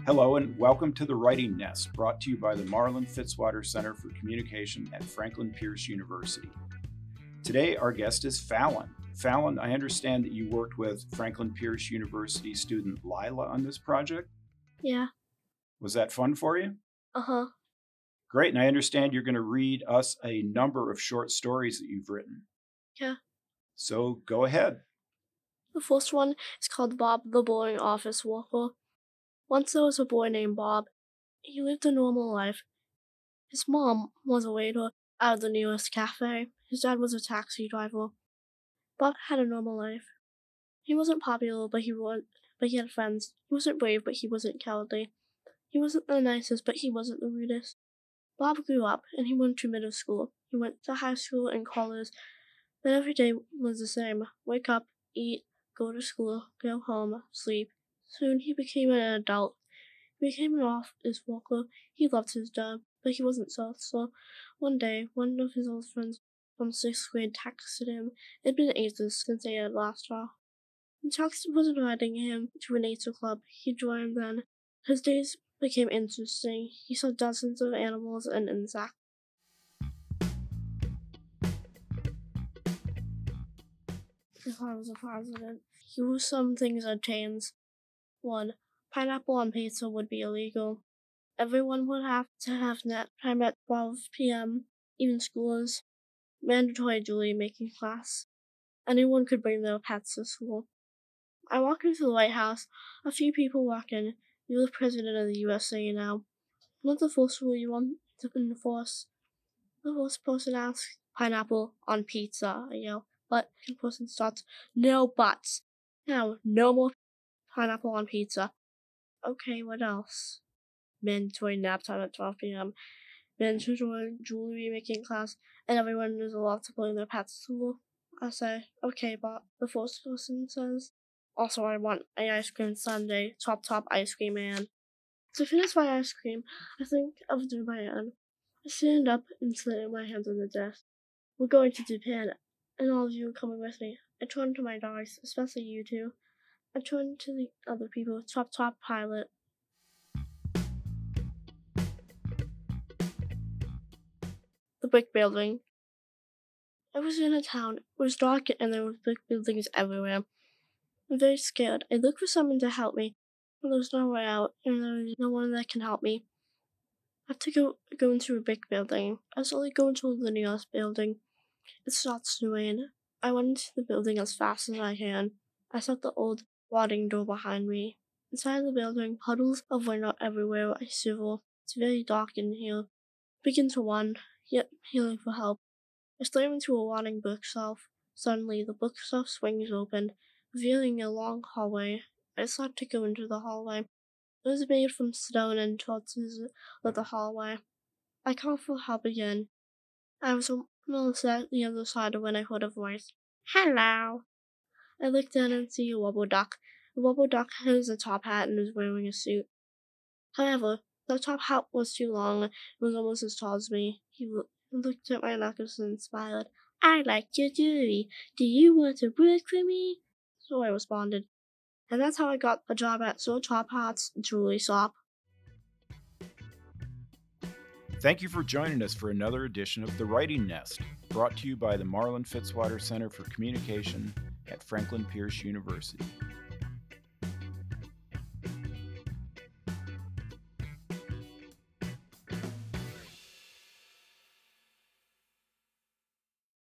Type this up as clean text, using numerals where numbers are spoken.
Hello and welcome to The Writing Nest, brought to you by the Marlin Fitzwater Center for Communication at Franklin Pierce University. Today, our guest is Fallon. Fallon, I understand that you worked with Franklin Pierce University student Lila on this project. Yeah. Was that fun for you? Uh-huh. Great, and I understand you're going to read us a number of short stories that you've written. Yeah. So go ahead. The first one is called Bob the Boring Office Worker. Once there was a boy named Bob. He lived a normal life. His mom was a waiter at the nearest cafe. His dad was a taxi driver. Bob had a normal life. He wasn't popular, but he had friends. He wasn't brave, but he wasn't cowardly. He wasn't the nicest, but he wasn't the rudest. Bob grew up, and he went to middle school. He went to high school and college. But every day was the same. Wake up, eat, go to school, go home, sleep. Soon he became an adult. He became an office worker. He loved his job, but he wasn't so. One day, one of his old friends from 6th grade texted him. It had been ages since they had last talked. The text was inviting him to a nature club. He joined then. His days became interesting. He saw dozens of animals and insects. If I was a president, here were some things I'd change. 1. Pineapple on pizza would be illegal. Everyone would have to have nap time at 12 p.m., even schoolers. Mandatory jewelry making class. Anyone could bring their pets to school. I walk into the White House. A few people walk in. You're the president of the USA now. Not the first rule you want to enforce. The first person asks, pineapple on pizza, I yell. But the person starts, no buts. Now, no more pineapple on pizza. Okay, what else? Mandatory nap time at 12 p.m. Mandatory jewelry making class, and everyone is allowed to bring their pets to school. I say, okay, but the first person says, also I want an ice cream sundae, top ice cream man. To finish my ice cream, I think of Japan. I stand up and slam my hands on the desk. We're going to Japan, and all of you are coming with me. I turn to my dogs, especially you two. I turn to the other people, top pilot. The brick building. I was in a town. It was dark and there were brick buildings everywhere. I'm very scared. I look for someone to help me. But there's no way out, and there's no one that can help me. I have to go into a brick building. I slowly go into the nearest building. It starts to rain. I went into the building as fast as I can. I shut the old sliding door behind me. Inside the building, puddles of rain are everywhere. I shiver. It's very dark in here. Begin to run, yet healing for help. I slam into a rotting bookshelf. Suddenly, the bookshelf swings open, revealing a long hallway. I decide to go into the hallway. It was made from stone and torches of the hallway. I call for help again. I was almost at the other side when I heard a voice. Hello! I looked down and see a wobble duck. The wobble duck has a top hat and is wearing a suit. However, the top hat was too long and was almost as tall as me. He looked at my necklace and smiled. I like your jewelry. Do you want to work for me? So I responded. And that's how I got a job at Sir Top Hat's jewelry shop. Thank you for joining us for another edition of The Writing Nest, brought to you by the Marlin Fitzwater Center for Communication at Franklin Pierce University.